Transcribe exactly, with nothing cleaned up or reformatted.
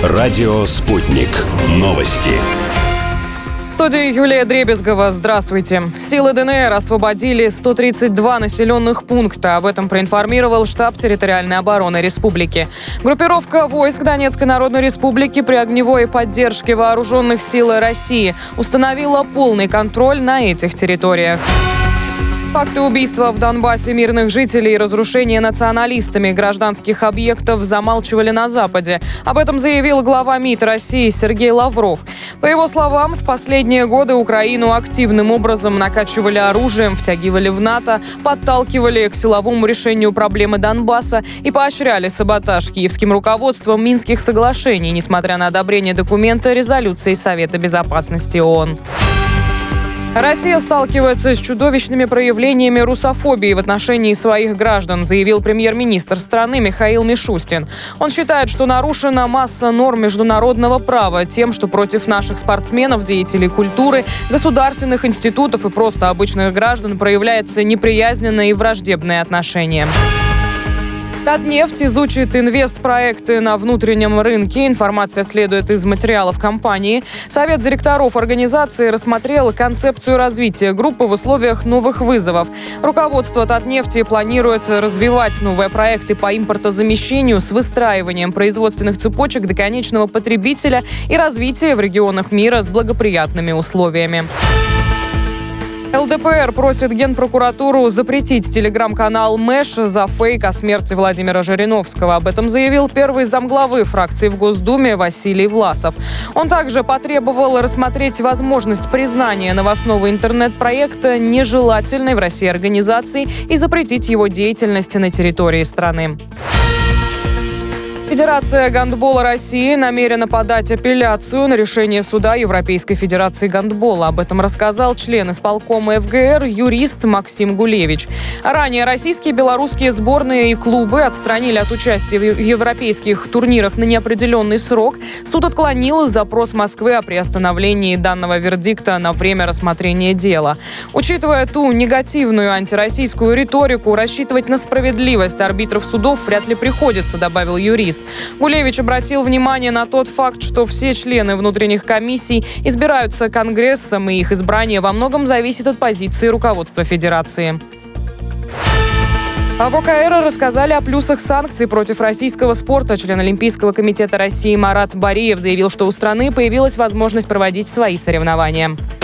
Радио «Спутник». Новости. В студии Юлия Дребезгова. Здравствуйте. Силы ДНР освободили сто тридцать два населенных пункта. Об этом проинформировал штаб территориальной обороны республики. Группировка войск Донецкой Народной Республики при огневой поддержке вооруженных сил России установила полный контроль на этих территориях. Факты убийства в Донбассе мирных жителей и разрушения националистами гражданских объектов замалчивали на Западе. Об этом заявил глава МИД России Сергей Лавров. По его словам, в последние годы Украину активным образом накачивали оружием, втягивали в НАТО, подталкивали к силовому решению проблемы Донбасса и поощряли саботаж киевским руководством Минских соглашений, несмотря на одобрение документа резолюции Совета Безопасности ООН. Россия сталкивается с чудовищными проявлениями русофобии в отношении своих граждан, заявил премьер-министр страны Михаил Мишустин. Он считает, что нарушена масса норм международного права тем, что против наших спортсменов, деятелей культуры, государственных институтов и просто обычных граждан проявляется неприязненное и враждебное отношение. Татнефть изучит инвестпроекты на внутреннем рынке. Информация следует из материалов компании. Совет директоров организации рассмотрел концепцию развития группы в условиях новых вызовов. Руководство Татнефти планирует развивать новые проекты по импортозамещению с выстраиванием производственных цепочек до конечного потребителя и развития в регионах мира с благоприятными условиями. ЛДПР просит Генпрокуратуру запретить телеграм-канал «Мэш» за фейк о смерти Владимира Жириновского. Об этом заявил первый замглавы фракции в Госдуме Василий Власов. Он также потребовал рассмотреть возможность признания новостного интернет-проекта нежелательной в России организацией и запретить его деятельность на территории страны. Федерация гандбола России намерена подать апелляцию на решение суда Европейской Федерации гандбола. Об этом рассказал член исполкома ФГР, юрист Максим Гулевич. Ранее российские и белорусские сборные и клубы отстранили от участия в европейских турнирах на неопределенный срок. Суд отклонил запрос Москвы о приостановлении данного вердикта на время рассмотрения дела. Учитывая ту негативную антироссийскую риторику, рассчитывать на справедливость арбитров судов вряд ли приходится, добавил юрист. Гулевич обратил внимание на тот факт, что все члены внутренних комиссий избираются Конгрессом, и их избрание во многом зависит от позиции руководства Федерации. В ОКР рассказали о плюсах санкций против российского спорта. Член Олимпийского комитета России Марат Бариев заявил, что у страны появилась возможность проводить свои соревнования.